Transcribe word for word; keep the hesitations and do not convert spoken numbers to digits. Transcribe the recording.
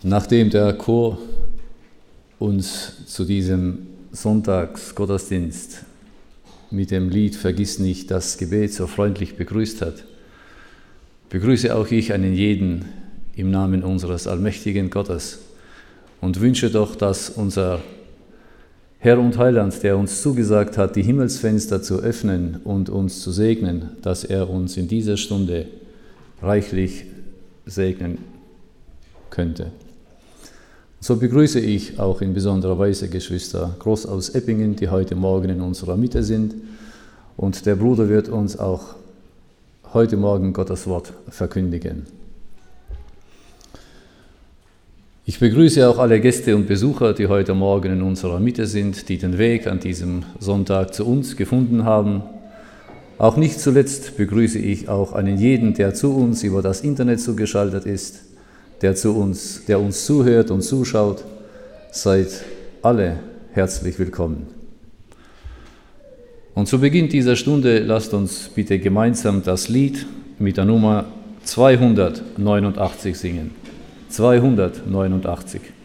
Nachdem der Chor uns zu diesem Sonntagsgottesdienst mit dem Lied Vergiss nicht das Gebet so freundlich begrüßt hat, begrüße auch ich einen jeden im Namen unseres allmächtigen Gottes und wünsche doch, dass unser Herr und Heiland, der uns zugesagt hat, die Himmelsfenster zu öffnen und uns zu segnen, dass er uns in dieser Stunde reichlich segnen könnte. So begrüße ich auch in besonderer Weise Geschwister Groß aus Eppingen, die heute Morgen in unserer Mitte sind. Und der Bruder wird uns auch heute Morgen Gottes Wort verkündigen. Ich begrüße auch alle Gäste und Besucher, die heute Morgen in unserer Mitte sind, die den Weg an diesem Sonntag zu uns gefunden haben. Auch nicht zuletzt begrüße ich auch einen jeden, der zu uns über das Internet zugeschaltet ist, der, zu uns, der uns zuhört und zuschaut. Seid alle herzlich willkommen. Und zu Beginn dieser Stunde lasst uns bitte gemeinsam das Lied mit der Nummer zweihundertneunundachtzig singen. zweihundertneunundachtzig.